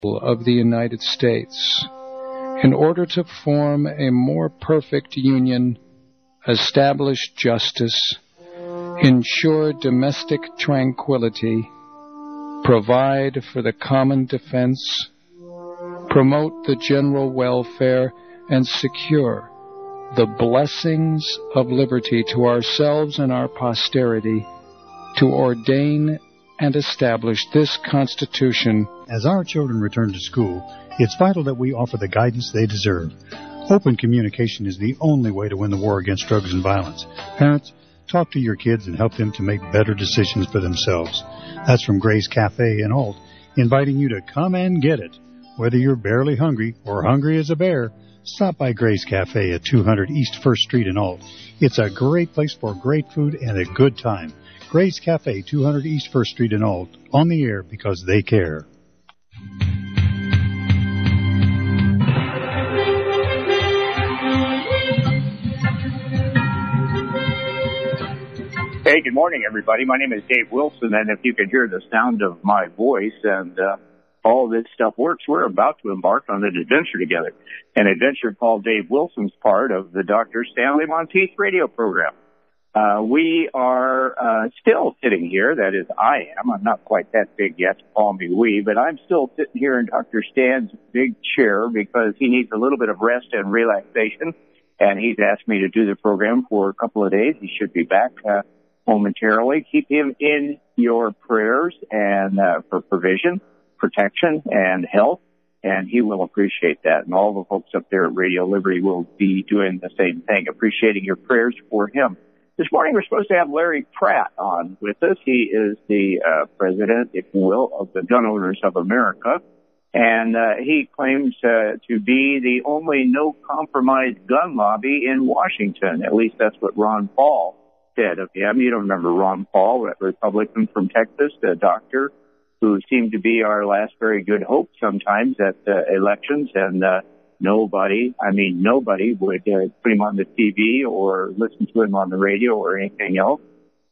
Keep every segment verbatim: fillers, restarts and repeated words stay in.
of the United States in order to form a more perfect union, establish justice, ensure domestic tranquility, provide for the common defense, promote the general welfare, and secure the blessings of liberty to ourselves and our posterity, to ordain and establish this Constitution. As our children return to school, it's vital that we offer the guidance they deserve. Open communication is the only way to win the war against drugs and violence. Parents, talk to your kids and help them to make better decisions for themselves. That's from Gray's Cafe in Ault, inviting you to come and get it. Whether you're barely hungry or hungry as a bear, stop by Gray's Cafe at two hundred East First Street in Ault. It's a great place for great food and a good time. Gray's Cafe, two hundred East First Street in Ault, on the air because they care. Hey, good morning, everybody. My name is Dave Wilson, and if you could hear the sound of my voice and uh, all this stuff works, we're about to embark on an adventure together, an adventure called Dave Wilson's part of the Doctor Stanley Monteith radio program. Uh, we are uh, still sitting here. That is, I am. I'm not quite that big yet to call me we, but I'm still sitting here in Doctor Stan's big chair because he needs a little bit of rest and relaxation, and he's asked me to do the program for a couple of days. He should be back uh, momentarily. Keep him in your prayers and uh, for provision, protection, and health, and he will appreciate that. And all the folks up there at Radio Liberty will be doing the same thing, appreciating your prayers for him. This morning we're supposed to have Larry Pratt on with us. He is the uh, president, if you will, of the Gun Owners of America, and uh, he claims uh, to be the only no-compromise gun lobby in Washington. At least that's what Ron Paul said of him. You don't remember Ron Paul, that Republican from Texas, the doctor who seemed to be our last very good hope sometimes at uh, elections, and uh, nobody, I mean nobody would uh, put him on the T V or listen to him on the radio or anything else.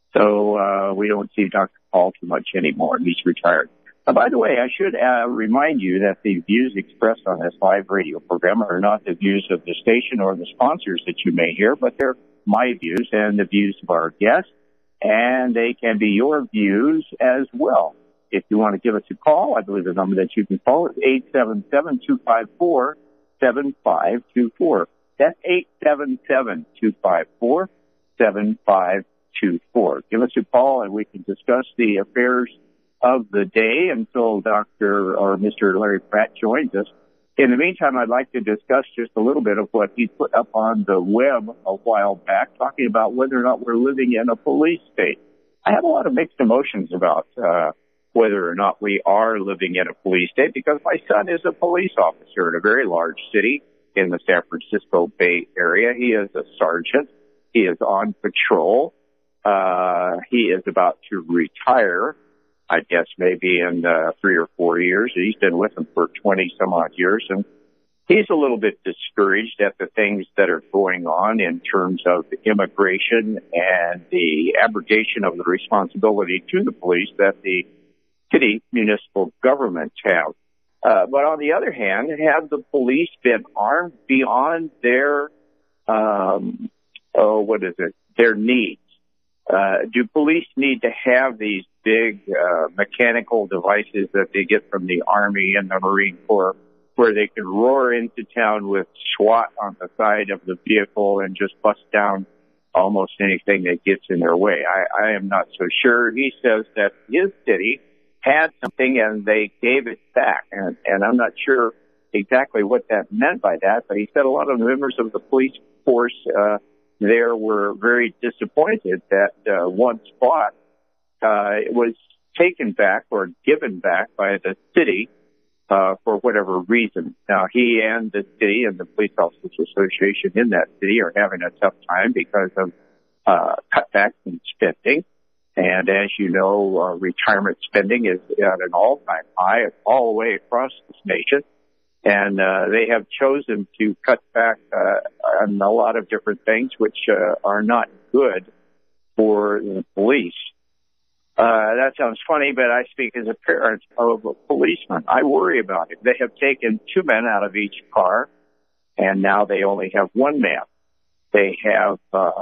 So uh, we don't see Doctor Paul too much anymore. He's retired. Uh, by the way, I should uh, remind you that the views expressed on this live radio program are not the views of the station or the sponsors that you may hear, but they're my views and the views of our guests, and they can be your views as well. If you want to give us a call, I believe the number that you can call is eight seven seven, two five four, seven five two four. That's eight seven seven, two five four, seven five two four. Give us a call and we can discuss the affairs of the day until Doctor or Mister Larry Pratt joins us. In the meantime, I'd like to discuss just a little bit of what he put up on the web a while back, talking about whether or not we're living in a police state. I have a lot of mixed emotions about uh whether or not we are living in a police state, because my son is a police officer in a very large city in the San Francisco Bay Area. He is a sergeant. He is on patrol. Uh, he is about to retire, I guess maybe in uh, three or four years. He's been with them for twenty some odd years, and he's a little bit discouraged at the things that are going on in terms of immigration and the abrogation of the responsibility to the police that the city municipal governments have. Uh, but on the other hand, have the police been armed beyond their, um, oh, what is it, their needs? Uh, do police need to have these big uh, mechanical devices that they get from the Army and the Marine Corps where they can roar into town with SWAT on the side of the vehicle and just bust down almost anything that gets in their way? I, I am not so sure. He says that his city had something and they gave it back. And, and I'm not sure exactly what that meant by that, but he said a lot of the members of the police force uh, there were very disappointed that uh, one spot uh, was taken back or given back by the city uh, for whatever reason. Now, he and the city and the Police Officers Association in that city are having a tough time because of uh, cutbacks in spending. And as you know, uh, retirement spending is at an all-time high all the way across this nation. And uh, they have chosen to cut back uh, on a lot of different things which uh, are not good for the police. Uh, that sounds funny, but I speak as a parent of a policeman. I worry about it. They have taken two men out of each car, and now they only have one man. They have uh,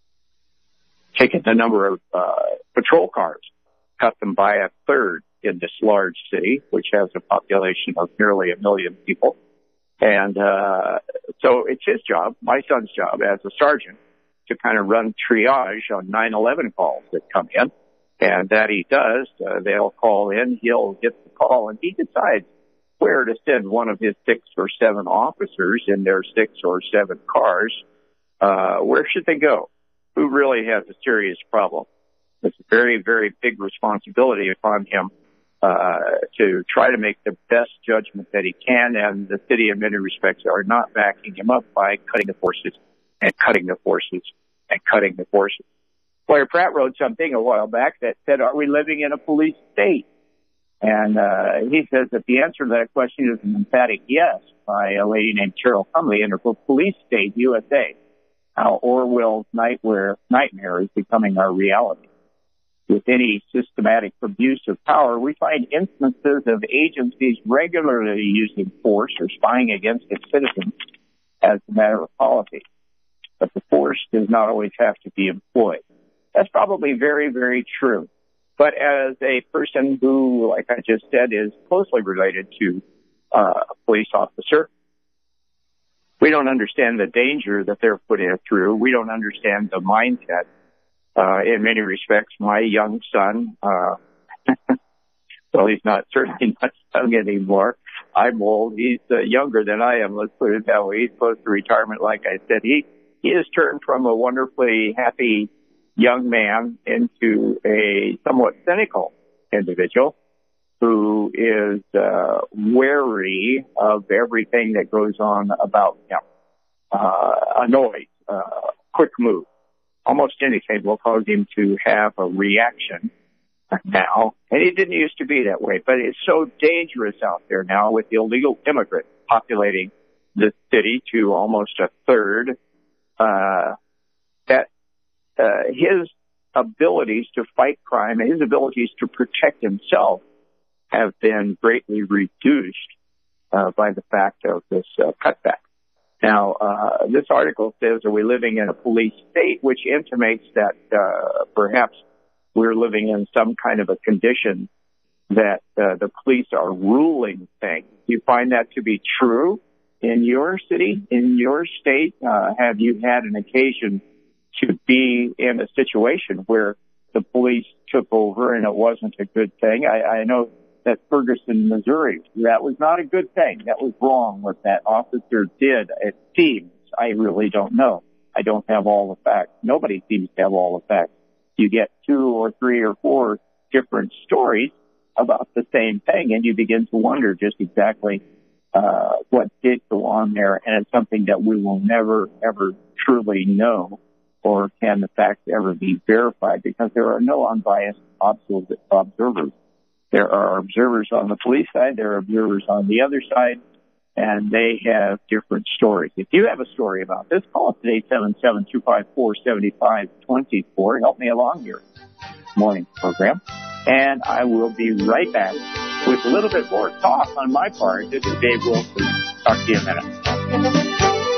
taken the number of uh, patrol cars, cut them by a third in this large city, which has a population of nearly a million people. And uh, so it's his job, my son's job as a sergeant, to kind of run triage on nine eleven calls that come in. And that he does. Uh, they'll call in, he'll get the call, and he decides where to send one of his six or seven officers in their six or seven cars. Uh, where should they go? Who really has a serious problem? It's a very, very big responsibility upon him uh, to try to make the best judgment that he can, and the city in many respects are not backing him up by cutting the forces and cutting the forces and cutting the forces. Lawyer Pratt wrote something a while back that said, are we living in a police state? And uh, he says that the answer to that question is an emphatic yes by a lady named Carol Humley in her book, Police State, U S A, How Orwell's Nightmare, Nightmare is Becoming Our Reality. With any systematic abuse of power, we find instances of agencies regularly using force or spying against its citizens as a matter of policy. But the force does not always have to be employed. That's probably very, very true. But as a person who, like I just said, is closely related to uh, a police officer, we don't understand the danger that they're put through. We don't understand the mindset. Uh, in many respects, my young son, uh, well, he's not certainly not young anymore. I'm old. He's uh, younger than I am. Let's put it that way. He's close to retirement. Like I said, he, he has turned from a wonderfully happy young man into a somewhat cynical individual who is uh, wary of everything that goes on about him, uh, annoyed, uh, quick move. Almost anything will cause him to have a reaction now. And it didn't used to be that way, but it's so dangerous out there now with illegal immigrants populating the city to almost a third, uh, that Uh, his abilities to fight crime and his abilities to protect himself have been greatly reduced uh, by the fact of this uh, cutback. Now, uh, this article says, are we living in a police state, which intimates that uh, perhaps we're living in some kind of a condition that uh, the police are ruling things. Do you find that to be true in your city, in your state? Uh, have you had an occasion to be in a situation where the police took over and it wasn't a good thing? I, I know that Ferguson, Missouri, that was not a good thing. That was wrong what that officer did. It seems. I really don't know. I don't have all the facts. Nobody seems to have all the facts. You get two or three or four different stories about the same thing, and you begin to wonder just exactly uh, what did go on there. And it's something that we will never, ever truly know, or can the facts ever be verified, because there are no unbiased observers. There are observers on the police side, there are observers on the other side, and they have different stories. If you have a story about this, call us at eight seven seven, two five four, seven five two four. Help me along here morning program. And I will be right back with a little bit more talk on my part. This is Dave Wilson. Talk to you in a minute.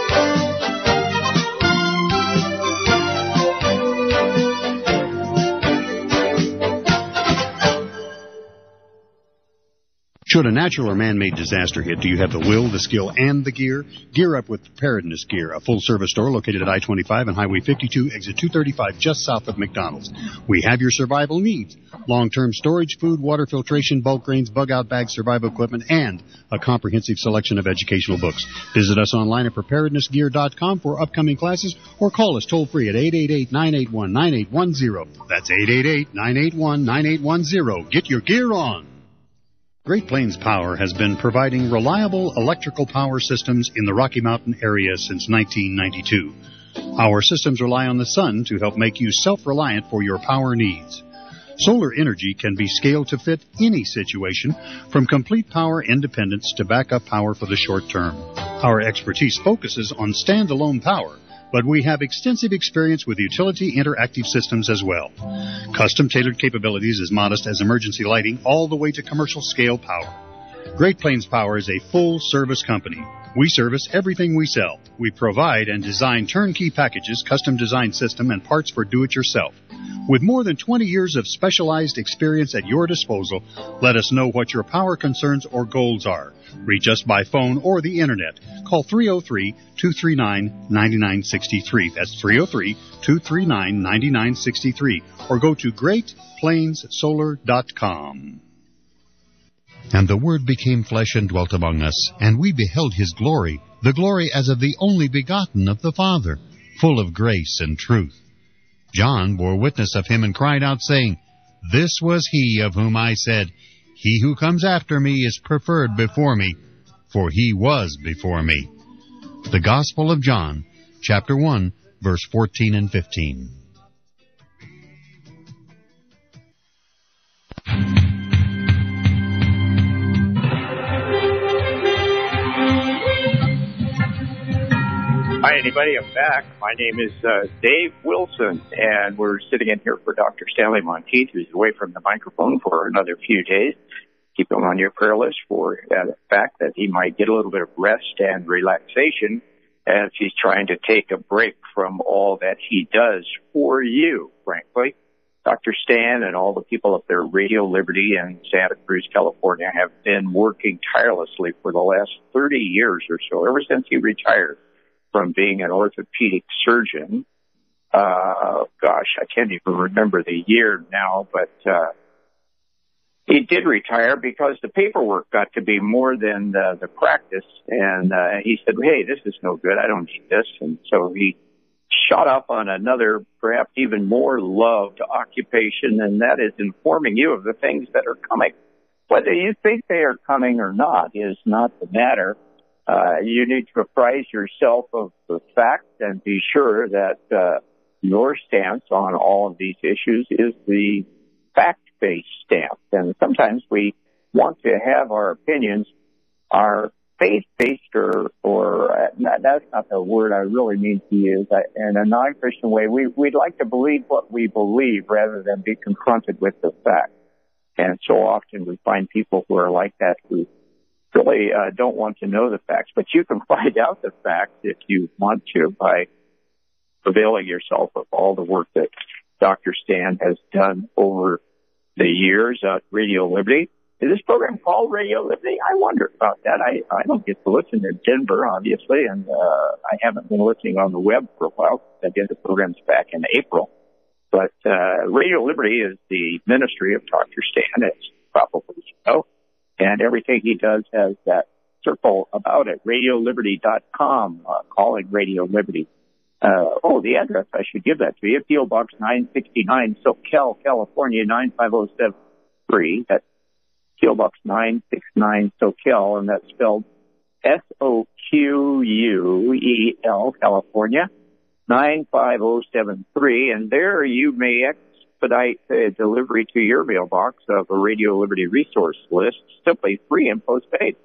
Should a natural or man-made disaster hit, do you have the will, the skill, and the gear? Gear up with Preparedness Gear, a full-service store located at I twenty-five and Highway fifty-two, exit two thirty-five, just south of McDonald's. We have your survival needs: long-term storage, food, water filtration, bulk grains, bug-out bags, survival equipment, and a comprehensive selection of educational books. Visit us online at preparedness gear dot com for upcoming classes, or call us toll-free at eight eight eight, nine eight one, nine eight one zero. That's eight eight eight, nine eight one, nine eight one zero. Get your gear on! Great Plains Power has been providing reliable electrical power systems in the Rocky Mountain area since nineteen ninety-two. Our systems rely on the sun to help make you self-reliant for your power needs. Solar energy can be scaled to fit any situation, from complete power independence to backup power for the short term. Our expertise focuses on standalone power, but we have extensive experience with utility interactive systems as well. Custom-tailored capabilities as modest as emergency lighting all the way to commercial-scale power. Great Plains Power is a full-service company. We service everything we sell. We provide and design turnkey packages, custom design system, and parts for do-it-yourself. With more than twenty years of specialized experience at your disposal, let us know what your power concerns or goals are. Reach us by phone or the Internet. Call three oh three, two three nine, nine nine six three. That's three oh three, two three nine, nine nine six three. Or go to great plains solar dot com. And the Word became flesh and dwelt among us, and we beheld His glory, the glory as of the only begotten of the Father, full of grace and truth. John bore witness of Him and cried out, saying, This was He of whom I said, He who comes after me is preferred before me, for He was before me. The Gospel of John, chapter one, verse fourteen and fifteen. Hi, anybody. I'm back. My name is uh, Dave Wilson, and we're sitting in here for Doctor Stanley Monteith, who's away from the microphone for another few days. Keep him on your prayer list for uh, the fact that he might get a little bit of rest and relaxation as he's trying to take a break from all that he does for you, frankly. Doctor Stan and all the people up there at Radio Liberty in Santa Cruz, California, have been working tirelessly for the last thirty years or so, ever since he retired from being an orthopedic surgeon. Uh, gosh, I can't even remember the year now, but uh, he did retire because the paperwork got to be more than the, the practice. And uh, he said, hey, this is no good. I don't need this. And so he shot up on another, perhaps even more loved occupation, and that is informing you of the things that are coming. Whether you think they are coming or not is not the matter. Uh, you need to apprise yourself of the facts and be sure that uh, your stance on all of these issues is the fact-based stance. And sometimes we want to have our opinions, our faith-based, or, or uh, that's not the word I really mean to use. I, in a non-Christian way, we, we'd like to believe what we believe rather than be confronted with the facts. And so often we find people who are like that who really uh, don't want to know the facts, but you can find out the facts if you want to by availing yourself of all the work that Doctor Stan has done over the years at Radio Liberty. Is this program called Radio Liberty? I wonder about that. I, I don't get to listen to Denver, obviously, and uh, I haven't been listening on the web for a while. I did the programs back in April. But uh, Radio Liberty is the ministry of Doctor Stan, as probably you know. And everything he does has that circle about it, radio liberty dot com, uh, calling Radio Liberty. Uh, oh, the address, I should give that to you. P O Box nine sixty-nine, Soquel, California, nine five oh seven three. That's P O Box nine sixty-nine, Soquel, and that's spelled S O Q U E L, California, nine five oh seven three. And there you may expedite a delivery to your mailbox of a Radio Liberty resource list, simply free and postpaid.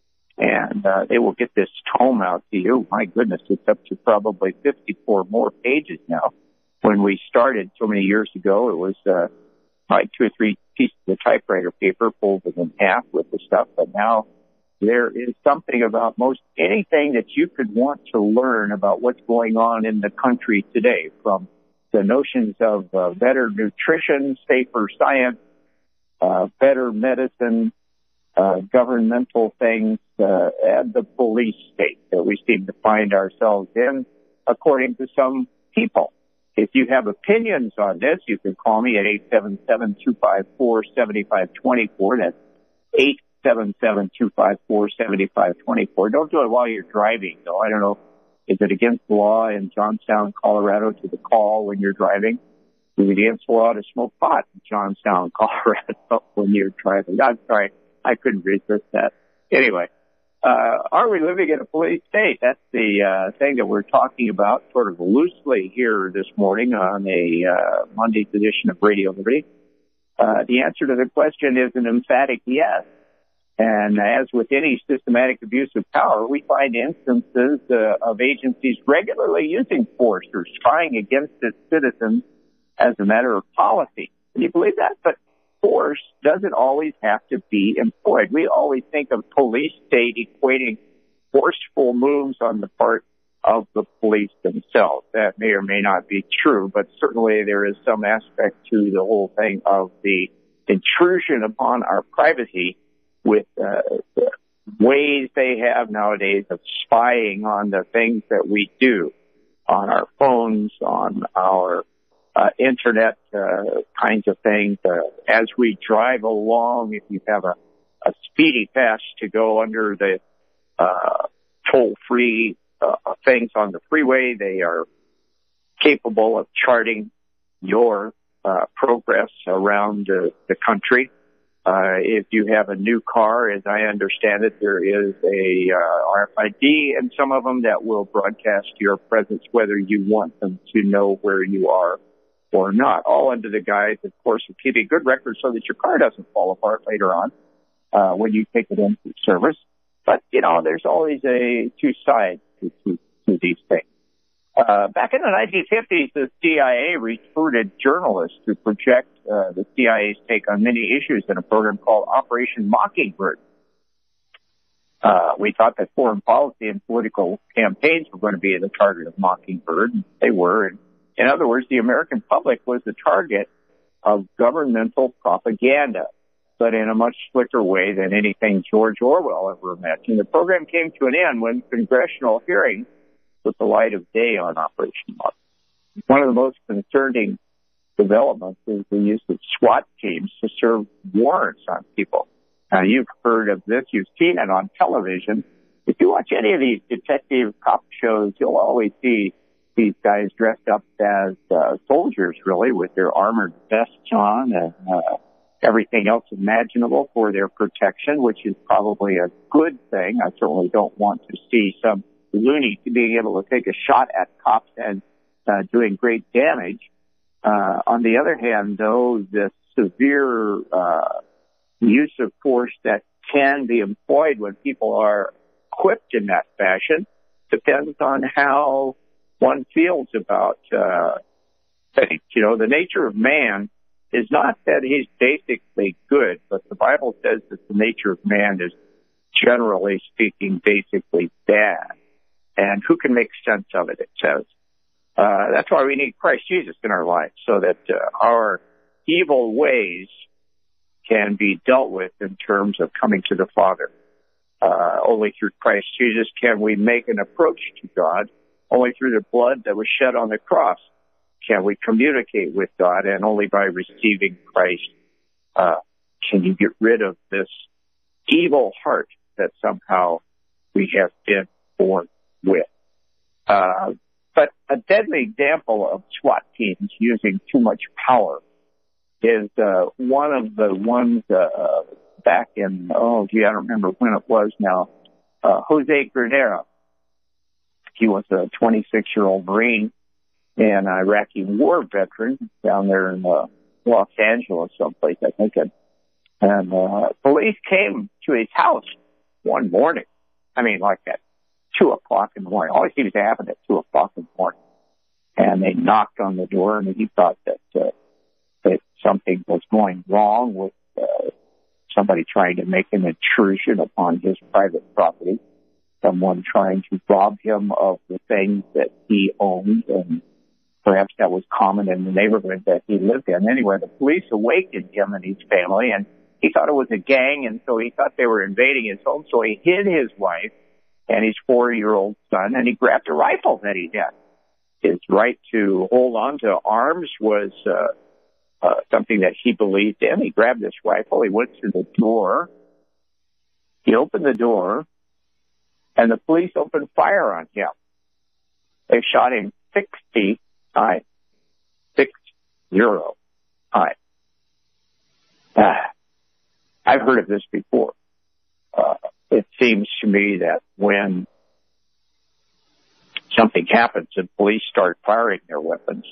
And uh, they will get this tome out to you. My goodness, it's up to probably fifty-four more pages now. When we started so many years ago, it was uh, like two or three pieces of typewriter paper folded in half with the stuff. But now there is something about most anything that you could want to learn about what's going on in the country today, from the notions of uh, better nutrition, safer science, uh, better medicine, uh, governmental things, uh, and the police state that we seem to find ourselves in, according to some people. If you have opinions on this, you can call me at eight seven seven, two five four, seven five two four. That's eight seven seven, two five four, seven five two four. Don't do it while you're driving, though. I don't know. Is it against the law in Johnstown, Colorado, to the call when you're driving? Is it against the law to smoke pot in Johnstown, Colorado, when you're driving? I'm sorry, I couldn't resist that. Anyway, uh, are we living in a police state? That's the uh, thing that we're talking about sort of loosely here this morning on a uh, Monday's edition of Radio Liberty. Uh, the answer to the question is an emphatic yes. And as with any systematic abuse of power, we find instances uh, of agencies regularly using force or spying against its citizens as a matter of policy. Can you believe that? But force doesn't always have to be employed. We always think of police state equating forceful moves on the part of the police themselves. That may or may not be true, but certainly there is some aspect to the whole thing of the intrusion upon our privacy with uh, the ways they have nowadays of spying on the things that we do on our phones, on our uh, internet uh, kinds of things. Uh, as we drive along, if you have a, a speedy pass to go under the uh, toll-free uh, things on the freeway, they are capable of charting your uh, progress around uh, the country. Uh, if you have a new car, as I understand it, there is a uh, R F I D in some of them that will broadcast your presence whether you want them to know where you are or not, all under the guise, of course, of keeping good records so that your car doesn't fall apart later on uh, when you take it into service. But, you know, there's always a two sides to, to, to these things. Uh, back in the nineteen fifties, the C I A recruited journalists to project uh, the C I A's take on many issues in a program called Operation Mockingbird. Uh, we thought that foreign policy and political campaigns were going to be the target of Mockingbird. They were. And in other words, the American public was the target of governmental propaganda, but in a much slicker way than anything George Orwell ever imagined. The program came to an end when congressional hearings with the light of day on Operation Mockingbird. One of the most concerning developments is the use of SWAT teams to serve warrants on people. Now, you've heard of this. You've seen it on television. If you watch any of these detective cop shows, you'll always see these guys dressed up as uh, soldiers, really, with their armored vests on and uh, everything else imaginable for their protection, which is probably a good thing. I certainly don't want to see some loony to being able to take a shot at cops and uh, doing great damage. Uh, on the other hand, though, the severe uh, use of force that can be employed when people are equipped in that fashion depends on how one feels about uh, things. You know, the nature of man is not that he's basically good, but the Bible says that the nature of man is, generally speaking, basically bad. And who can make sense of it, it says. Uh, that's why we need Christ Jesus in our lives, so that uh, our evil ways can be dealt with in terms of coming to the Father. Uh, only through Christ Jesus can we make an approach to God. Only through the blood that was shed on the cross can we communicate with God, and only by receiving Christ uh, can you get rid of this evil heart that somehow we have been born with. Uh, but a deadly example of SWAT teams using too much power is uh, one of the ones uh, back in, oh, gee, I don't remember when it was now, uh, Jose Granera. He was a twenty-six-year-old Marine and Iraqi war veteran down there in uh, Los Angeles someplace, I think. And, and uh, police came to his house one morning. I mean, like at two o'clock in the morning. Always seems to happen at two o'clock in the morning. And they knocked on the door, and he thought that uh, that something was going wrong with uh, somebody trying to make an intrusion upon his private property, someone trying to rob him of the things that he owned, and perhaps that was common in the neighborhood that he lived in. Anyway, the police awakened him and his family, and he thought it was a gang, and so he thought they were invading his home, so he hid his wife and his four-year-old son, and he grabbed a rifle that he had. His right to hold on to arms was uh, uh, something that he believed in. He grabbed this rifle. He went to the door. He opened the door, and the police opened fire on him. They shot him sixty times. Six zero times. Ah, I've heard of this before. Uh, it seems to me that when something happens and police start firing their weapons,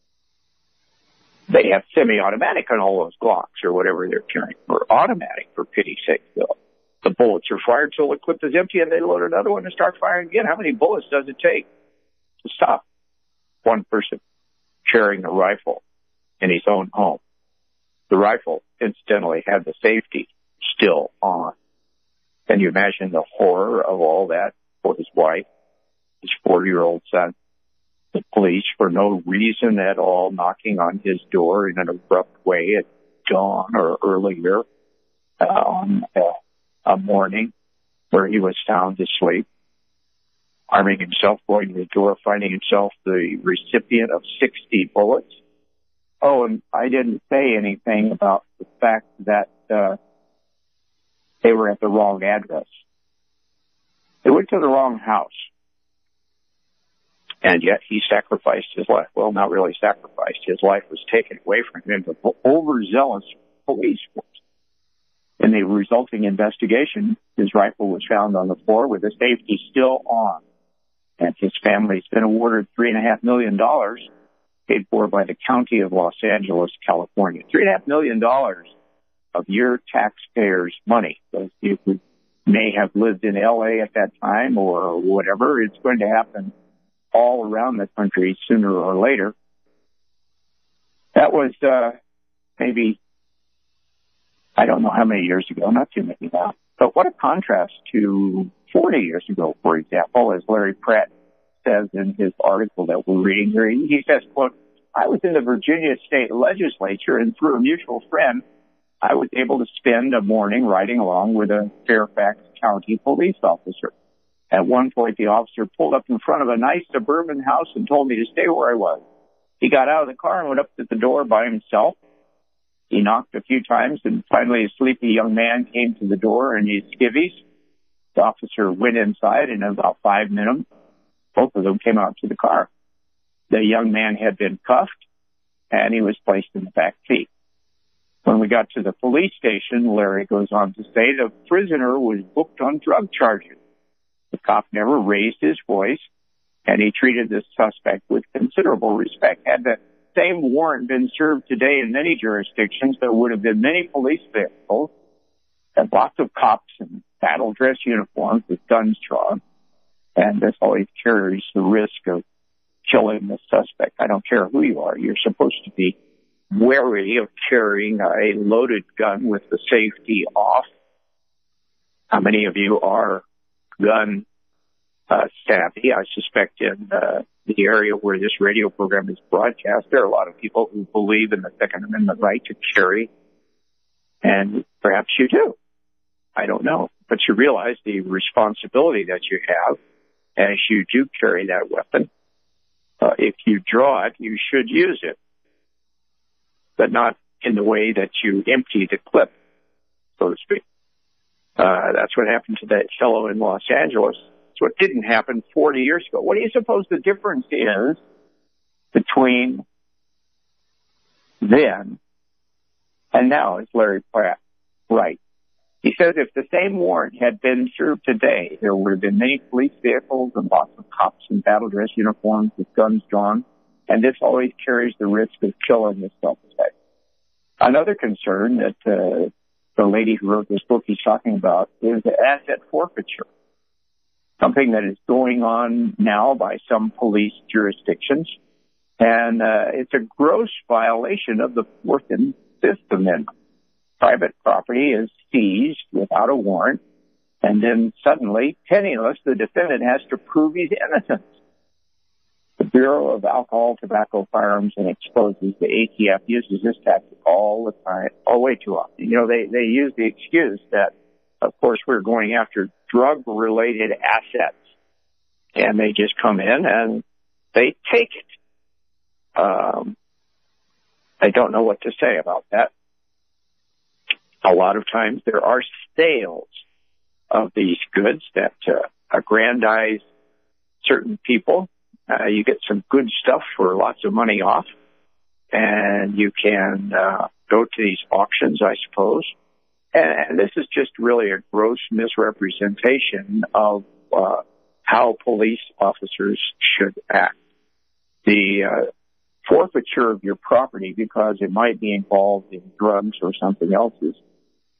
they have semi-automatic on all those Glocks or whatever they're carrying, or automatic, for pity's sake, Bill. The bullets are fired till the clip is empty, and they load another one and start firing again. How many bullets does it take to stop one person carrying a rifle in his own home? The rifle, incidentally, had the safety still on. Can you imagine the horror of all that for his wife, his four-year-old son? The police, for no reason at all, knocking on his door in an abrupt way at dawn or earlier uh, on uh, a morning where he was sound asleep, arming himself, going to the door, finding himself the recipient of sixty bullets. Oh, and I didn't say anything about the fact that uh, they were at the wrong address. They went to the wrong house. And yet he sacrificed his life. Well, not really sacrificed. His life was taken away from him by the overzealous police force. In the resulting investigation, his rifle was found on the floor with the safety still on. And his family's been awarded three and a half million dollars, paid for by the county of Los Angeles, California. Three and a half million dollars of your taxpayers' money. Those people may have lived in L A at that time or whatever. It's going to happen all around the country sooner or later. That was uh, maybe, I don't know how many years ago, not too many now. But what a contrast to forty years ago, for example, as Larry Pratt says in his article that we're reading here. He says, quote, I was in the Virginia State Legislature, and through a mutual friend, I was able to spend a morning riding along with a Fairfax County police officer. At one point, the officer pulled up in front of a nice suburban house and told me to stay where I was. He got out of the car and went up to the door by himself. He knocked a few times, and finally a sleepy young man came to the door in his skivvies. The officer went inside, and in about five minutes, both of them came out to the car. The young man had been cuffed, and he was placed in the back seat. When we got to the police station, Larry goes on to say the prisoner was booked on drug charges. The cop never raised his voice, and he treated the suspect with considerable respect. Had the same warrant been served today in many jurisdictions, there would have been many police vehicles and lots of cops in battle dress uniforms with guns drawn, and this always carries the risk of killing the suspect. I don't care who you are. You're supposed to be wary of carrying a loaded gun with the safety off. How many of you are gun uh, savvy? I suspect in uh, the area where this radio program is broadcast, there are a lot of people who believe in the Second Amendment right to carry, and perhaps you do. I don't know. But you realize the responsibility that you have as you do carry that weapon. Uh, if you draw it, you should use it, but not in the way that you empty the clip, so to speak. Uh, that's what happened to that fellow in Los Angeles. It's what didn't happen forty years ago. What do you suppose the difference is between then and now? Is Larry Pratt right? He says if the same warrant had been served today, there would have been many police vehicles and lots of cops in battle dress uniforms with guns drawn, and this always carries the risk of killing the suspect. Another concern that uh, the lady who wrote this book he's talking about is asset forfeiture, something that is going on now by some police jurisdictions, and uh, it's a gross violation of the Fourth and Fifth Amendment. Private property is seized without a warrant, and then suddenly, penniless, the defendant has to prove he's innocent. The Bureau of Alcohol, Tobacco, Firearms, and Explosives, the A T F, uses this tactic all the time, all way too often. You know, they, they use the excuse that, of course, we're going after drug-related assets, and they just come in and they take it. Um, I don't know what to say about that. A lot of times there are sales of these goods that uh, aggrandize certain people. Uh, you get some good stuff for lots of money off, and you can uh, go to these auctions, I suppose. And, and this is just really a gross misrepresentation of uh, how police officers should act. The uh, forfeiture of your property because it might be involved in drugs or something else is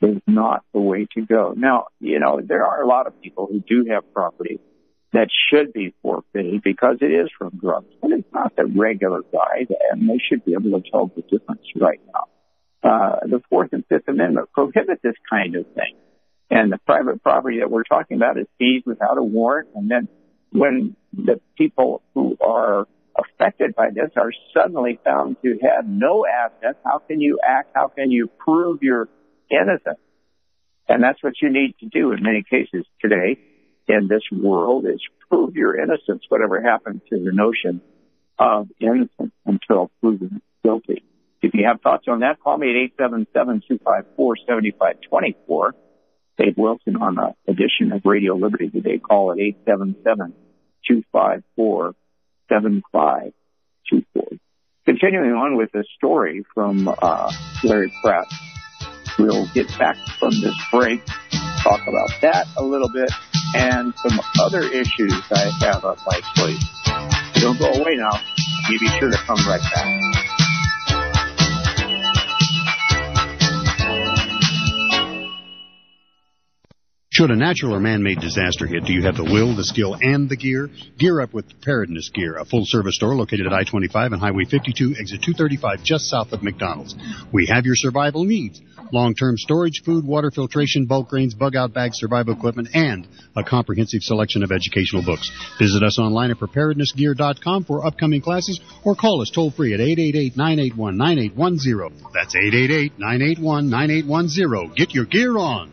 is not the way to go. Now, you know, there are a lot of people who do have property that should be forfeited because it is from drugs, but it's not the regular guy, and they should be able to tell the difference right now. Uh, the Fourth and Fifth Amendment prohibit this kind of thing. And the private property that we're talking about is seized without a warrant. And then when the people who are affected by this are suddenly found to have no assets, how can you act? How can you prove you're innocent? And that's what you need to do in many cases today in this world, is prove your innocence, whatever happened to the notion of innocence until proven guilty. If you have thoughts on that, call me at eight seven seven, two five four, seven five two four. Dave Wilson on the edition of Radio Liberty today. Call at eight seven seven, two five four, seven five two four. Continuing on with this story from uh, Larry Pratt. We'll get back from this break, talk about that a little bit, and some other issues I have up my sleeve. Don't go away now. You be sure to come right back. Should a natural or man-made disaster hit, do you have the will, the skill, and the gear? Gear up with Preparedness Gear, a full-service store located at I twenty-five and Highway fifty-two, exit two thirty-five, just south of McDonald's. We have your survival needs: long-term storage, food, water filtration, bulk grains, bug-out bags, survival equipment, and a comprehensive selection of educational books. Visit us online at preparedness gear dot com for upcoming classes, or call us toll-free at eight eight eight, nine eight one, nine eight one zero. That's eight eight eight, nine eight one, nine eight one zero. Get your gear on.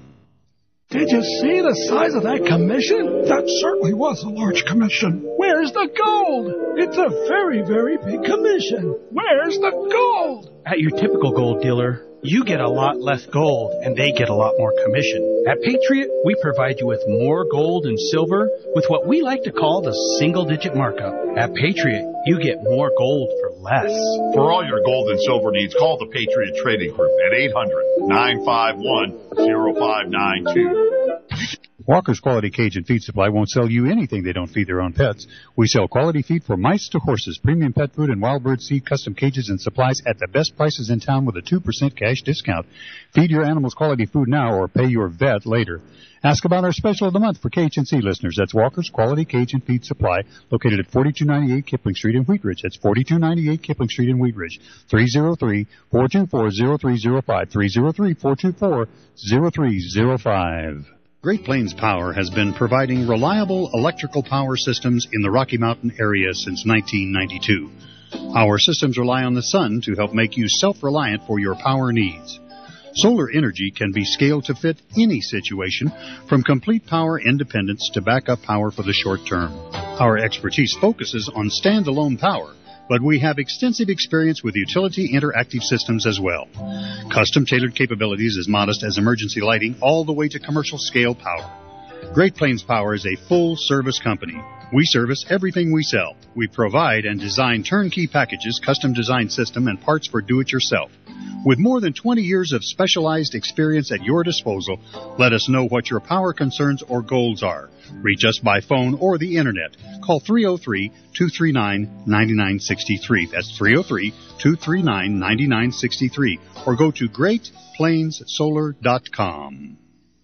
Did you see the size of that commission? That certainly was a large commission. Where's the gold? It's a very, very big commission. Where's the gold? At your typical gold dealer, you get a lot less gold, and they get a lot more commission. At Patriot, we provide you with more gold and silver with what we like to call the single-digit markup. At Patriot, you get more gold for less. For all your gold and silver needs, call the Patriot Trading Group at eight hundred, nine five one, oh five nine two. Walker's Quality Cajun Feed Supply won't sell you anything they don't feed their own pets. We sell quality feed for mice to horses, premium pet food, and wild bird seed, custom cages and supplies at the best prices in town with a two percent cash discount. Feed your animals quality food now or pay your vet later. Ask about our special of the month for K H N C listeners. That's Walker's Quality Cajun Feed Supply, located at forty-two ninety-eight Kipling Street in Wheat Ridge. That's forty-two ninety-eight Kipling Street in Wheat Ridge. three oh three, four two four, oh three oh five. three oh three, four two four, oh three oh five. Great Plains Power has been providing reliable electrical power systems in the Rocky Mountain area since nineteen ninety-two. Our systems rely on the sun to help make you self-reliant for your power needs. Solar energy can be scaled to fit any situation, from complete power independence to backup power for the short term. Our expertise focuses on standalone power, but we have extensive experience with utility interactive systems as well. Custom-tailored capabilities as modest as emergency lighting all the way to commercial-scale power. Great Plains Power is a full-service company. We service everything we sell. We provide and design turnkey packages, custom-designed system, and parts for do-it-yourself. With more than twenty years of specialized experience at your disposal, let us know what your power concerns or goals are. Reach us by phone or the Internet. Call three oh three, two three nine, nine nine six three. That's three oh three, two three nine, nine nine six three. Or go to great plains solar dot com.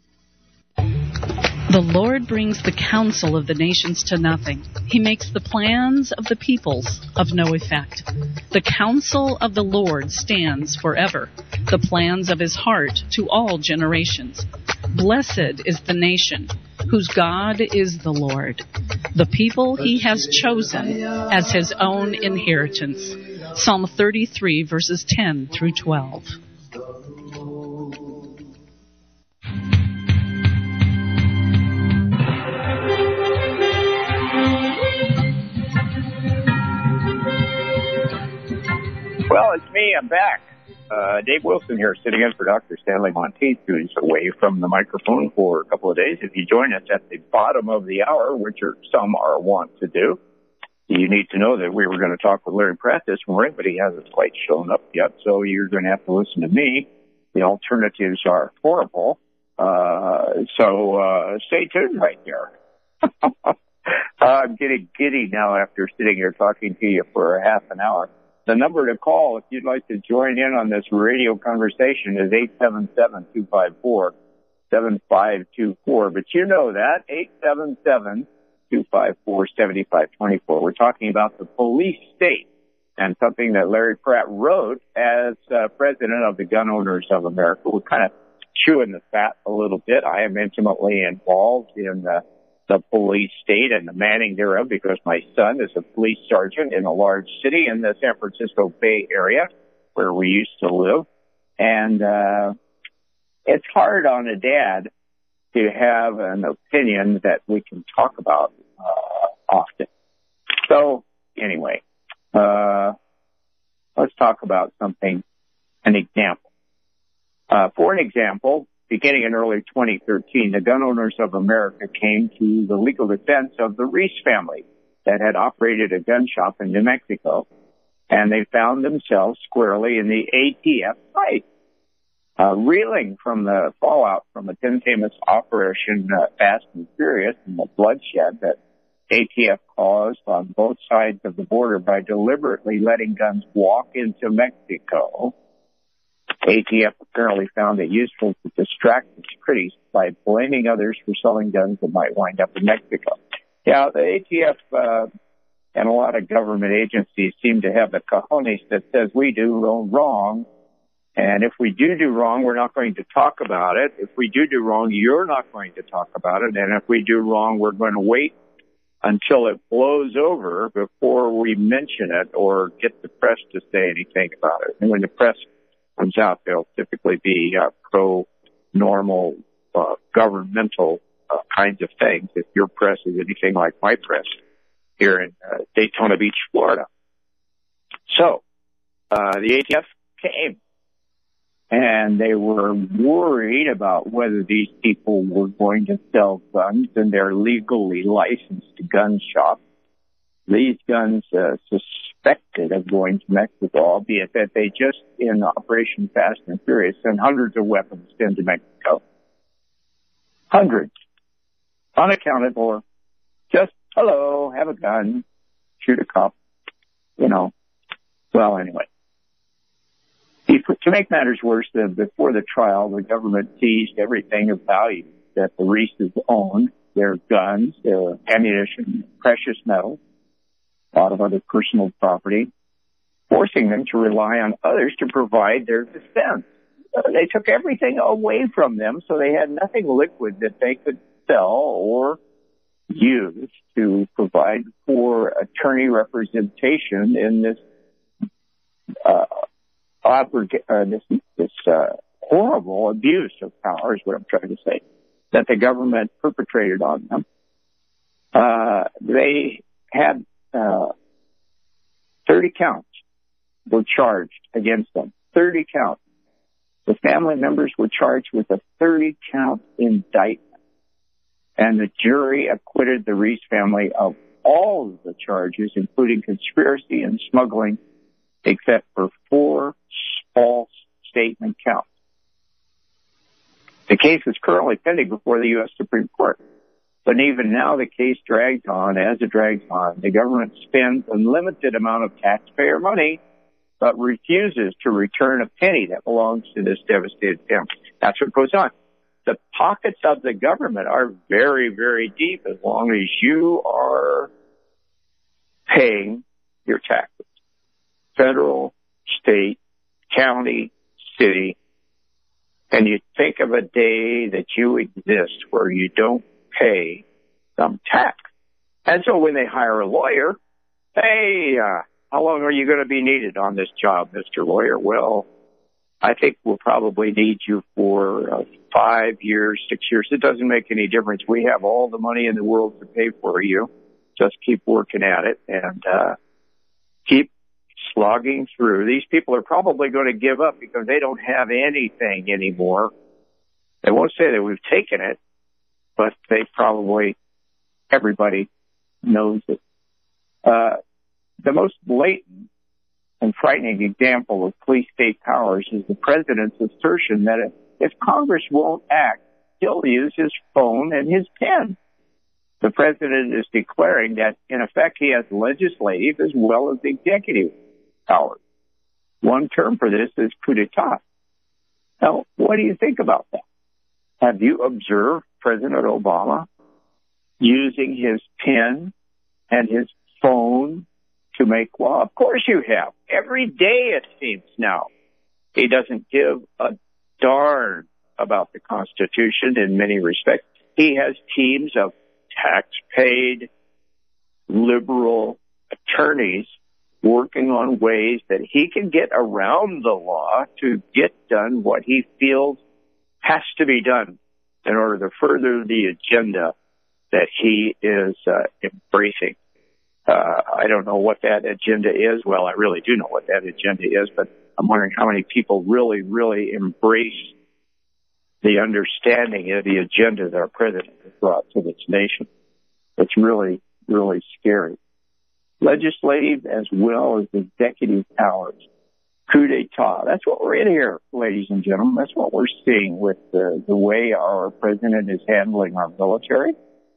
The Lord brings the counsel of the nations to nothing. He makes the plans of the peoples of no effect. The counsel of the Lord stands forever, the plans of his heart to all generations. Blessed is the nation whose God is the Lord, the people he has chosen as his own inheritance. Psalm thirty-three, verses ten through twelve. Well, it's me. I'm back. Uh, Dave Wilson here, sitting in for Doctor Stanley Monteith, who's away from the microphone for a couple of days. If you join us at the bottom of the hour, which are, some are wont to do, you need to know that we were going to talk with Larry Pratt this morning, but he hasn't quite shown up yet, so you're going to have to listen to me. The alternatives are horrible, uh, so uh, stay tuned right there. I'm getting giddy now after sitting here talking to you for a half an hour. The number to call if you'd like to join in on this radio conversation is eight seven seven, two five four, seven five two four. But you know that, eight seven seven, two five four, seven five two four. We're talking about the police state and something that Larry Pratt wrote as uh, president of the Gun Owners of America. We're kind of chewing the fat a little bit. I am intimately involved in the, the police state and the manning thereof because my son is a police sergeant in a large city in the San Francisco Bay Area where we used to live. And uh it's hard on a dad to have an opinion that we can talk about uh often. So anyway, uh let's talk about something, an example. Uh, for an example, beginning in early twenty thirteen, the Gun Owners of America came to the legal defense of the Reese family that had operated a gun shop in New Mexico, and they found themselves squarely in the A T F fight, uh, reeling from the fallout from a infamous Operation uh, Fast and Furious and the bloodshed that A T F caused on both sides of the border by deliberately letting guns walk into Mexico. A T F apparently found it useful to distract its critics by blaming others for selling guns that might wind up in Mexico. Yeah, the A T F uh, and a lot of government agencies seem to have the cojones that says we do wrong, and if we do do wrong, we're not going to talk about it. If we do do wrong, you're not going to talk about it, and if we do wrong, we're going to wait until it blows over before we mention it or get the press to say anything about it. And when the press comes out, they'll typically be uh, pro-normal, uh, governmental uh, kinds of things. If your press is anything like my press here in uh, Daytona Beach, Florida. So, uh, the A T F came, and they were worried about whether these people were going to sell guns in their legally licensed gun shop. These guns uh, suspected of going to Mexico, albeit that they just, in Operation Fast and Furious, sent hundreds of weapons into Mexico. Hundreds. Unaccounted for. Just, hello, have a gun, shoot a cop, you know. Well, anyway. To make matters worse, uh, before the trial, the government seized everything of value that the Reeses owned, their guns, their ammunition, precious metals, a lot of other personal property, forcing them to rely on others to provide their defense. Uh, they took everything away from them, so they had nothing liquid that they could sell or use to provide for attorney representation in this uh, uh, this, this uh, horrible abuse of power, is what I'm trying to say, that the government perpetrated on them. Uh, they had uh, thirty counts were charged against them. thirty counts. The family members were charged with a thirty count indictment. And the jury acquitted the Reese family of all of the charges, including conspiracy and smuggling, except for four false statement counts. The case is currently pending before the U S Supreme Court. But even now, the case drags on. As it drags on, the government spends a limited amount of taxpayer money, but refuses to return a penny that belongs to this devastated family. That's what goes on. The pockets of the government are very, very deep as long as you are paying your taxes. Federal, state, county, city. And you think of a day that you exist where you don't pay some tax. And so when they hire a lawyer, hey, uh, how long are you going to be needed on this job, Mister Lawyer? Well, I think we'll probably need you for uh, five years, six years. It doesn't make any difference. We have all the money in the world to pay for you. Just keep working at it and uh, keep slogging through. These people are probably going to give up because they don't have anything anymore. They won't say that we've taken it, but they probably, everybody knows it. Uh, the most blatant and frightening example of police state powers is the president's assertion that if Congress won't act, he'll use his phone and his pen. The president is declaring that, in effect, he has legislative as well as executive powers. One term for this is coup d'etat. Now, what do you think about that? Have you observed President Obama using his pen and his phone to make law? Of course you have. Every day, it seems now. He doesn't give a darn about the Constitution in many respects. He has teams of tax-paid liberal attorneys working on ways that he can get around the law to get done what he feels has to be done in order to further the agenda that he is uh, embracing. Uh, I don't know what that agenda is. Well, I really do know what that agenda is, but I'm wondering how many people really, really embrace the understanding of the agenda that our president has brought to this nation. It's really, really scary. Legislative as well as executive powers. Coup d'etat. That's what we're in here, ladies and gentlemen. That's what we're seeing with the, the way our president is handling our military.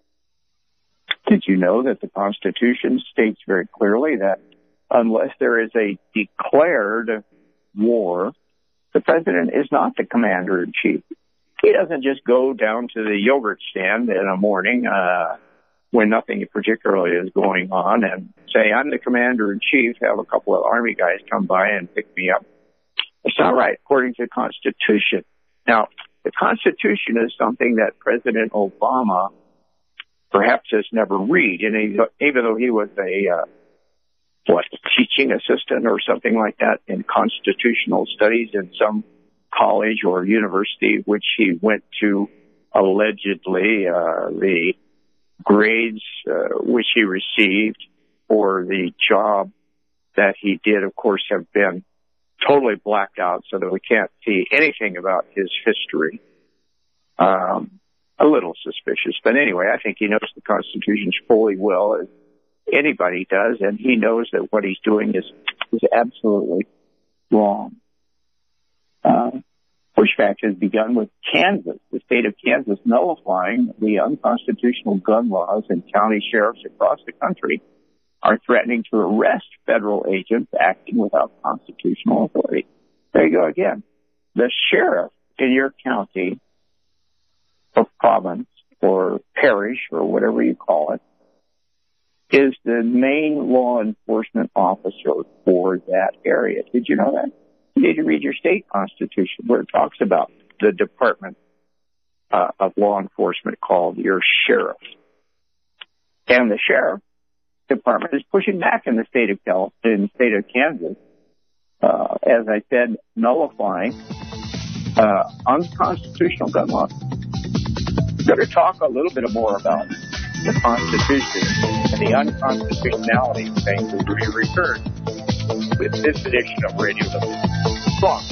Did you know that the Constitution states very clearly that unless there is a declared war, the president is not the commander-in-chief. He doesn't just go down to the yogurt stand in the morning uh, when nothing particularly is going on and say, I'm the commander-in-chief, have a couple of Army guys come by and pick me up. It's not right, according to the Constitution. Now, the Constitution is something that President Obama perhaps has never read, and he, even though he was a uh, what teaching assistant or something like that in constitutional studies in some college or university, which he went to allegedly, uh, the grades uh, which he received for the job that he did, of course, have been totally blacked out so that we can't see anything about his history. Um, a little suspicious. But anyway, I think he knows the Constitution fully well as anybody does, and he knows that what he's doing is, is absolutely wrong. Uh, pushback has begun with Kansas, the state of Kansas nullifying the unconstitutional gun laws, and county sheriffs across the country are threatening to arrest federal agents acting without constitutional authority. There you go again. The sheriff in your county or province or parish or whatever you call it is the main law enforcement officer for that area. Did you know that? You need to read your state constitution where it talks about the department uh, of law enforcement called your sheriff. And the sheriff department is pushing back in the state of Cal- in the state of Kansas, uh, as I said, nullifying uh, unconstitutional gun laws. We're going to talk a little bit more about the Constitution and the unconstitutionality of things as we return with this edition of Radio Liberty. Go on.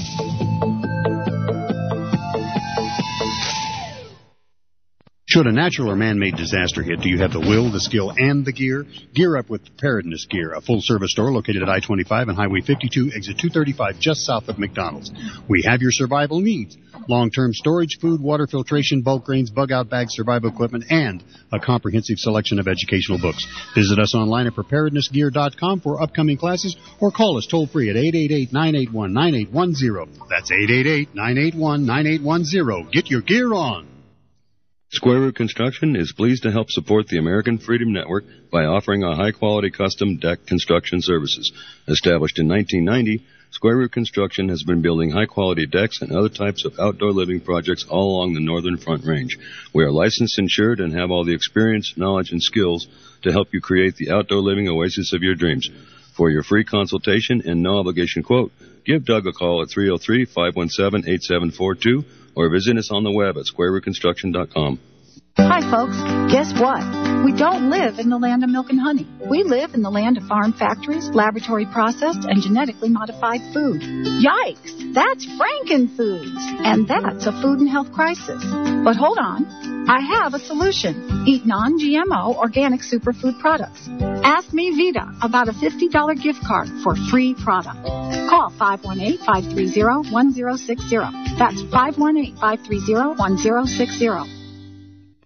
Should a natural or man-made disaster hit, do you have the will, the skill, and the gear? Gear up with Preparedness Gear, a full-service store located at I twenty-five and Highway fifty-two, exit two thirty-five, just south of McDonald's. We have your survival needs. Long-term storage, food, water filtration, bulk grains, bug-out bags, survival equipment, and a comprehensive selection of educational books. Visit us online at preparedness gear dot com for upcoming classes or call us toll-free at eight eight eight, nine eight one, nine eight one zero. That's eight eight eight, nine eight one, nine eight one zero. Get your gear on. Square Root Construction is pleased to help support the American Freedom Network by offering a high-quality custom deck construction services. Established in nineteen ninety, Square Root Construction has been building high-quality decks and other types of outdoor living projects all along the Northern Front Range. We are licensed, insured, and have all the experience, knowledge, and skills to help you create the outdoor living oasis of your dreams. For your free consultation and no-obligation quote, give Doug a call at three oh three, five one seven, eight seven four two or visit us on the web at square root construction dot com. Hi, folks. Guess what? We don't live in the land of milk and honey. We live in the land of farm factories, laboratory processed, and genetically modified food. Yikes! That's Frankenfoods! And that's a food and health crisis. But hold on. I have a solution. Eat non-G M O organic superfood products. Ask me, Vita, about a fifty dollars gift card for free product. Call five one eight, five three zero, one zero six zero. That's five one eight, five three zero, one zero six zero. You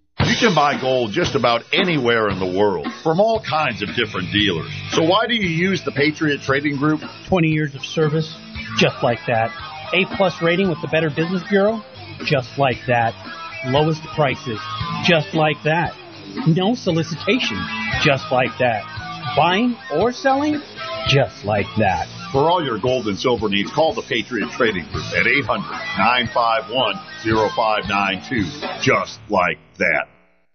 can buy gold just about anywhere in the world from all kinds of different dealers. So why do you use the Patriot Trading Group? twenty years of service, just like that. A-plus rating with the Better Business Bureau, just like that. Lowest prices, just like that. No solicitation, just like that. Buying or selling, just like that. For all your gold and silver needs, call the Patriot Trading Group at eight hundred, nine five one, oh five nine two. Just like that.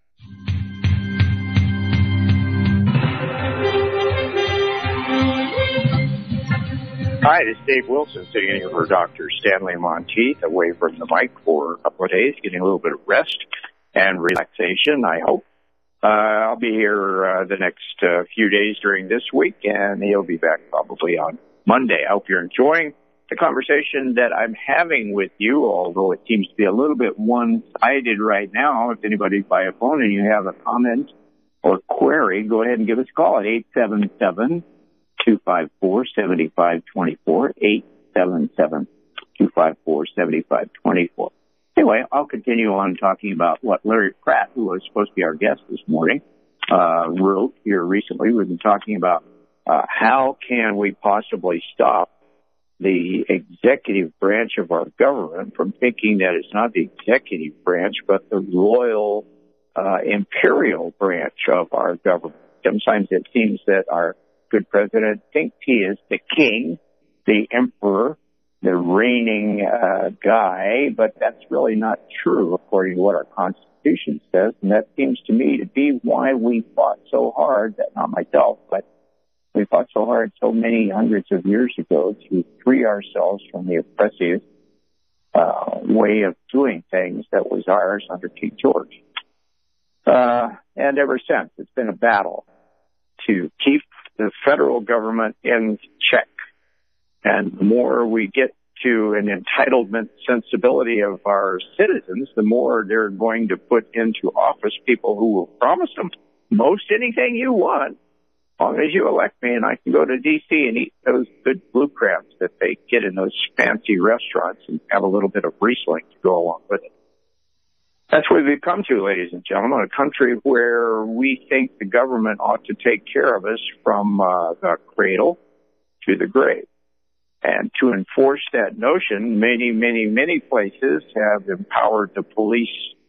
Hi, this is Dave Wilson sitting in here for Doctor Stanley Monteith, away from the mic for a couple of days, getting a little bit of rest and relaxation, I hope. Uh, I'll be here uh, the next uh, few days during this week, and he'll be back probably on Monday. I hope you're enjoying the conversation that I'm having with you, although it seems to be a little bit one-sided right now. If anybody's by a phone and you have a comment or query, go ahead and give us a call at eight seven seven, two five four, seven five two four, eight seven seven, two five four, seven five two four. Anyway, I'll continue on talking about what Larry Pratt, who was supposed to be our guest this morning, uh, wrote here recently. We've been talking about uh, how can we possibly stop the executive branch of our government from thinking that it's not the executive branch, but the royal, uh, imperial branch of our government. Sometimes it seems that our good president thinks he is the king, the emperor, the reigning uh, guy, but that's really not true according to what our Constitution says, and that seems to me to be why we fought so hard, that not myself, but we fought so hard so many hundreds of years ago to free ourselves from the oppressive uh, way of doing things that was ours under King George. Uh, and ever since, it's been a battle to keep the federal government in check. And the more we get to an entitlement sensibility of our citizens, the more they're going to put into office people who will promise them most anything you want, as long as you elect me and I can go to D C and eat those good blue crabs that they get in those fancy restaurants and have a little bit of Riesling to go along with it. That's where we've come to, ladies and gentlemen, a country where we think the government ought to take care of us from uh, the cradle to the grave. And to enforce that notion, many, many, many places have empowered the police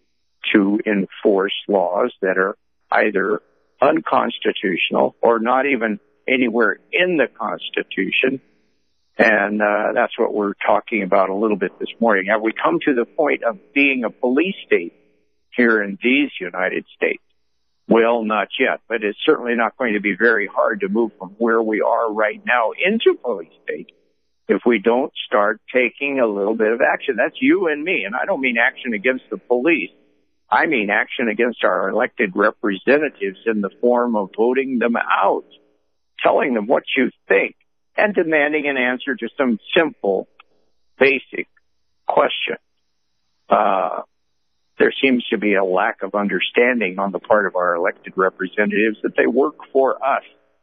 to enforce laws that are either unconstitutional or not even anywhere in the Constitution. And uh, that's what we're talking about a little bit this morning. Have we come to the point of being a police state here in these United States? Well, not yet, but it's certainly not going to be very hard to move from where we are right now into police state if we don't start taking a little bit of action. That's you and me, and I don't mean action against the police. I mean action against our elected representatives in the form of voting them out, telling them what you think, and demanding an answer to some simple, basic question. Uh, there seems to be a lack of understanding on the part of our elected representatives that they work for us.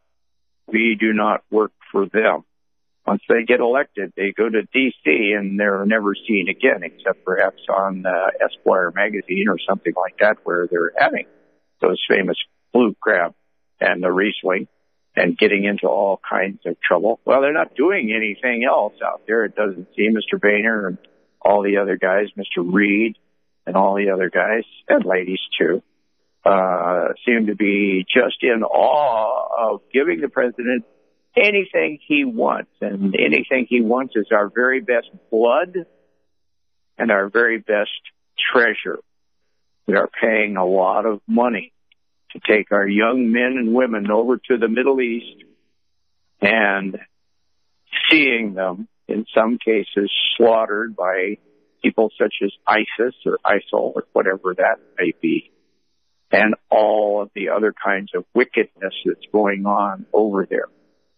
We do not work for them. Once they get elected, they go to D C and they're never seen again, except perhaps on uh, Esquire magazine or something like that, where they're having those famous blue crab and the Riesling and getting into all kinds of trouble. Well, they're not doing anything else out there, it doesn't seem. Mister Boehner and all the other guys, Mister Reed and all the other guys, and ladies too, uh, seem to be just in awe of giving the president anything he wants. And anything he wants is our very best blood and our very best treasure. We are paying a lot of money to take our young men and women over to the Middle East and seeing them, in some cases, slaughtered by people such as ISIS or ISIL or whatever that may be, and all of the other kinds of wickedness that's going on over there.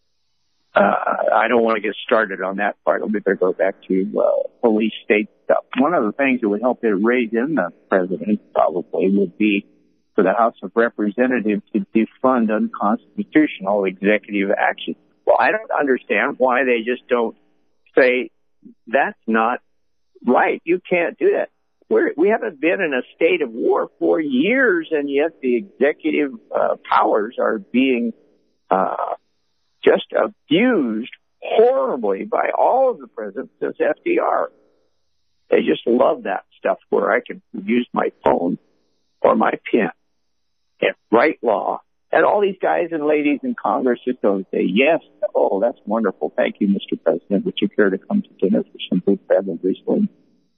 Uh, I don't want to get started on that part. Let me better go back to uh, police state stuff. One of the things that would help to raise in the president probably would be for the House of Representatives to defund unconstitutional executive action. Well, I don't understand why they just don't say that's not right. You can't do that. we're, we haven't been in a state of war for years, and yet the executive uh, powers are being uh, just abused horribly by all of the presidents since F D R. They just love that stuff where I can use my phone or my pen and write law. And all these guys and ladies in Congress just don't say, yes, oh, that's wonderful. Thank you, Mister President. Would you care to come to dinner for some good bread and Riesling?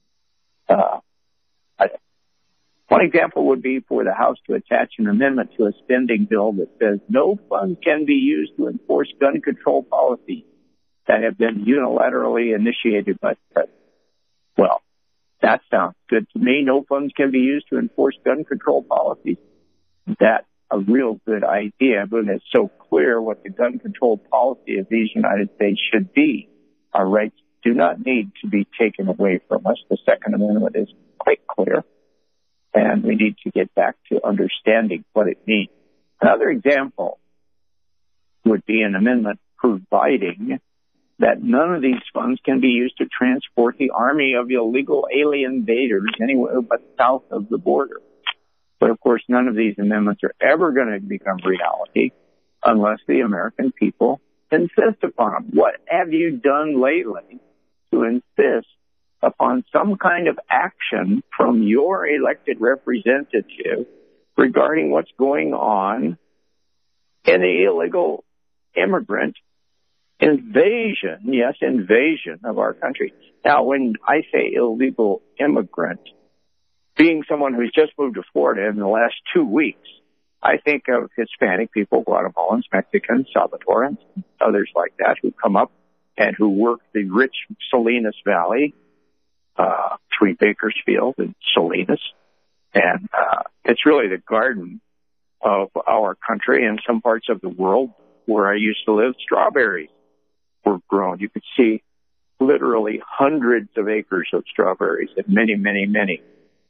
Uh, I, one example would be for the House to attach an amendment to a spending bill that says no funds can be used to enforce gun control policies that have been unilaterally initiated by the President. Well, that sounds good to me. No funds can be used to enforce gun control policies. That's a real good idea, but it's so clear what the gun control policy of these United States should be. Our rights do not need to be taken away from us. The Second Amendment is quite clear, and we need to get back to understanding what it means. Another example would be an amendment providing that none of these funds can be used to transport the army of illegal alien invaders anywhere but south of the border. But, of course, none of these amendments are ever going to become reality unless the American people insist upon them. What have you done lately to insist upon some kind of action from your elected representative regarding what's going on in the illegal immigrant invasion, yes, invasion of our country? Now, when I say illegal immigrant, being someone who's just moved to Florida in the last two weeks, I think of Hispanic people, Guatemalans, Mexicans, Salvadorans, others like that, who come up and who work the rich Salinas Valley, uh, Three Bakersfield and Salinas. And uh, it's really the garden of our country and some parts of the world where I used to live. Strawberries were grown. You could see literally hundreds of acres of strawberries and many, many, many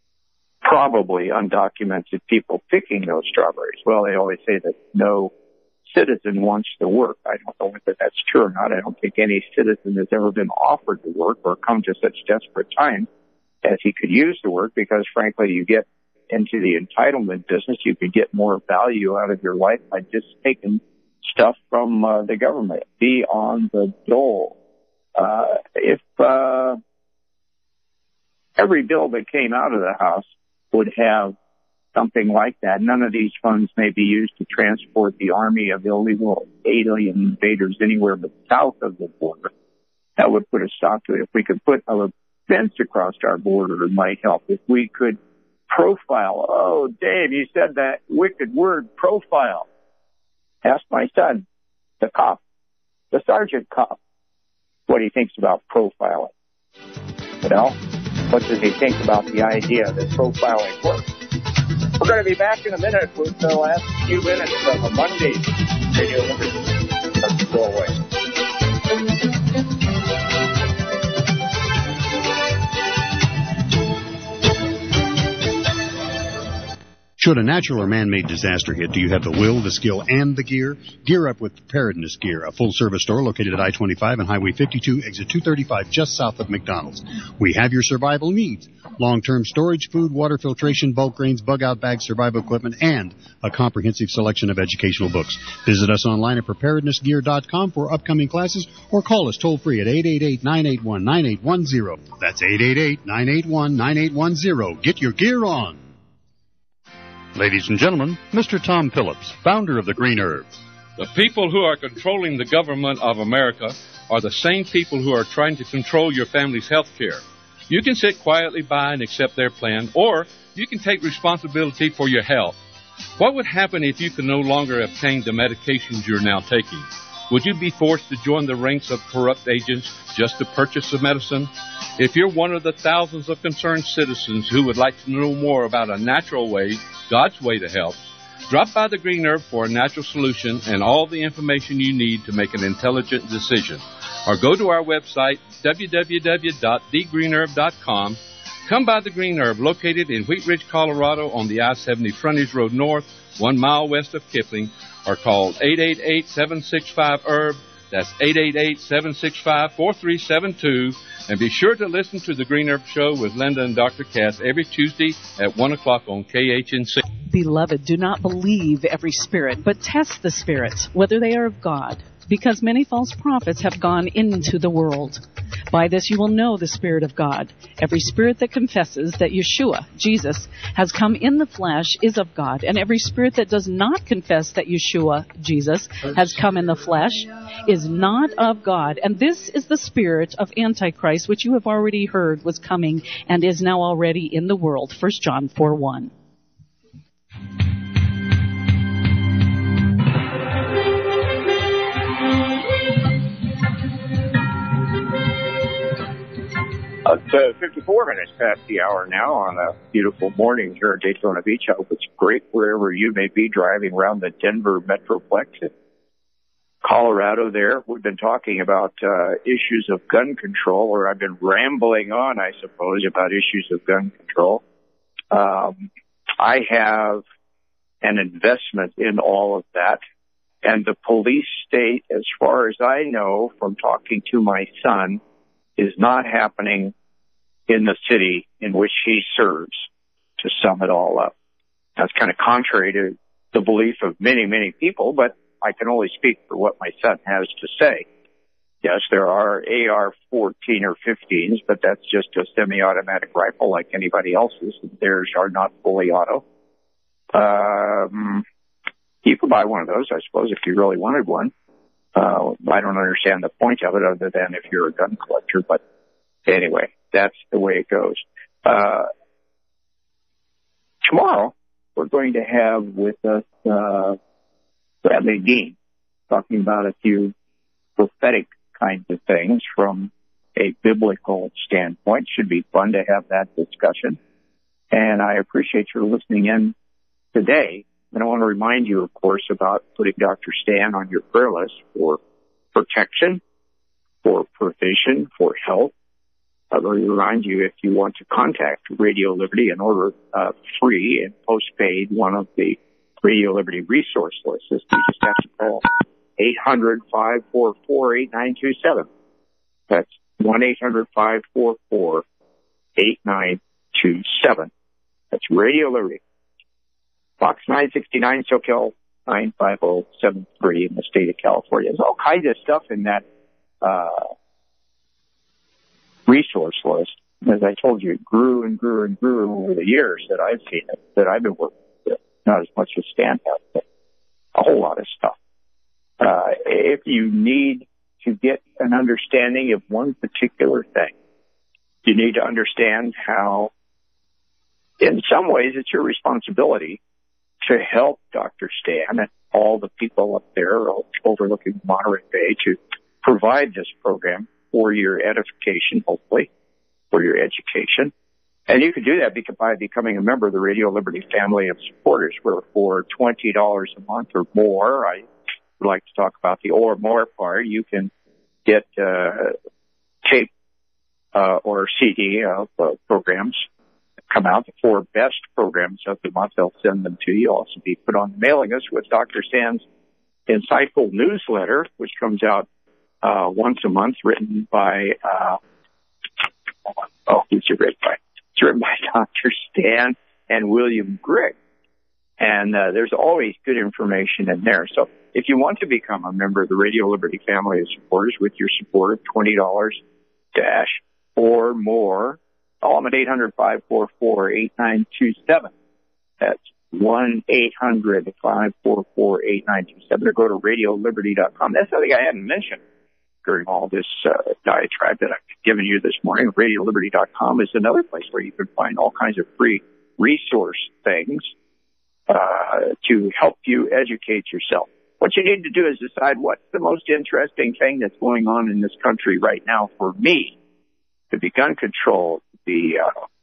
probably undocumented people picking those strawberries. Well, they always say that no citizen wants to work. I don't know whether that's true or not. I don't think any citizen has ever been offered to work or come to such desperate times as he could use to work, because frankly, you get into the entitlement business, you could get more value out of your life by just taking stuff from uh, the government. Be on the dole. Uh, if uh, every bill that came out of the House would have something like that, none of these funds may be used to transport the army of illegal alien invaders anywhere but south of the border. That would put a stop to it. If we could put a fence across our border, it might help. If we could profile, oh, Dave, you said that wicked word, profile. Ask my son, the cop, the sergeant cop, what he thinks about profiling. Well, what does he think about the idea that profiling works? We're going to be back in a minute with the last few minutes of a Monday Radio Liberty. Let's go away. Should a natural or man-made disaster hit, do you have the will, the skill, and the gear? Gear up with Preparedness Gear, a full-service store located at I twenty-five and Highway fifty-two, exit two thirty-five, just south of McDonald's. We have your survival needs: long-term storage, food, water filtration, bulk grains, bug-out bags, survival equipment, and a comprehensive selection of educational books. Visit us online at preparedness gear dot com for upcoming classes, or call us toll-free at eight eight eight, nine eight one, nine eight one zero. That's eight eight eight, nine eight one, nine eight one zero. Get your gear on. Ladies and gentlemen, Mister Tom Phillips, founder of the Green Herb. The people who are controlling the government of America are the same people who are trying to control your family's health care. You can sit quietly by and accept their plan, or you can take responsibility for your health. What would happen if you could no longer obtain the medications you're now taking? Would you be forced to join the ranks of corrupt agents just to purchase the medicine? If you're one of the thousands of concerned citizens who would like to know more about a natural way, God's way to health, drop by the Green Herb for a natural solution and all the information you need to make an intelligent decision. Or go to our website, w w w dot the green herb dot com. Come by the Green Herb, located in Wheat Ridge, Colorado on the I seventy Frontage Road North, one mile west of Kipling, or call eight eight eight, seven six five, herb. That's eight eight eight, seven six five, four three seven two. And be sure to listen to the Green Herb Show with Linda and Doctor Cass every Tuesday at one o'clock on K H N C. Beloved, do not believe every spirit, but test the spirits, whether they are of God, because many false prophets have gone into the world. By this you will know the Spirit of God. Every spirit that confesses that Yeshua, Jesus, has come in the flesh is of God, and every spirit that does not confess that Yeshua, Jesus, has come in the flesh is not of God. And this is the spirit of Antichrist, which you have already heard was coming and is now already in the world. First John four one. It's uh, fifty-four minutes past the hour now on a beautiful morning here at Daytona Beach. I hope it's great wherever you may be driving around the Denver Metroplex in Colorado there. We've been talking about uh, issues of gun control, or I've been rambling on, I suppose, about issues of gun control. Um, I have an investment in all of that. And the police state, as far as I know from talking to my son, is not happening in the city in which he serves, to sum it all up. That's kind of contrary to the belief of many, many people, but I can only speak for what my son has to say. Yes, there are A R fourteen or fifteens, but that's just a semi-automatic rifle like anybody else's. Theirs are not fully auto. Um, you could buy one of those, I suppose, if you really wanted one. Uh, I don't understand the point of it other than if you're a gun collector, but anyway, that's the way it goes. Uh, tomorrow, we're going to have with us, uh, Bradley Dean, talking about a few prophetic kinds of things from a biblical standpoint. Should be fun to have that discussion. And I appreciate your listening in today. And I want to remind you, of course, about putting Doctor Stan on your prayer list for protection, for provision, for health. I will remind you, if you want to contact Radio Liberty and order uh, free and postpaid one of the Radio Liberty resource lists, you just have to call eight hundred, five four four, eight nine two seven. That's one eight hundred, five four four, eight nine two seven. That's Radio Liberty. Box nine sixty-nine, SoCal nine five zero seven three in the state of California. There's all kinds of stuff in that uh resource list. As I told you, it grew and grew and grew over the years that I've seen it, that I've been working with. Not as much as Stan has, but a whole lot of stuff. Uh, if you need to get an understanding of one particular thing, you need to understand how, in some ways, it's your responsibility to help Doctor Stan and all the people up there overlooking Monterey Bay to provide this program for your edification, hopefully, for your education. And you can do that by becoming a member of the Radio Liberty family of supporters, where for twenty dollars a month or more, I would like to talk about the or more part, you can get uh, tape uh, or C D of uh, programs that come out. The four best programs of the month, they'll send them to you. You'll also be put on the mailing list with Doctor Stan's insightful newsletter, which comes out uh, once a month, written by, uh, oh, who's it written by? It's written by Doctor Stan and William Grigg. And uh, there's always good information in there. So if you want to become a member of the Radio Liberty family of supporters with your support of twenty dollars dash or more, call them at eight hundred, five four four, eight nine two seven. That's one eight hundred, five four four, eight nine two seven. Or go to radio liberty dot com. That's something I hadn't mentioned during all this uh, diatribe that I've given you this morning. radio liberty dot com is another place where you can find all kinds of free resource things uh, to help you educate yourself. What you need to do is decide what's the most interesting thing that's going on in this country right now for me. To be gun control, the uh,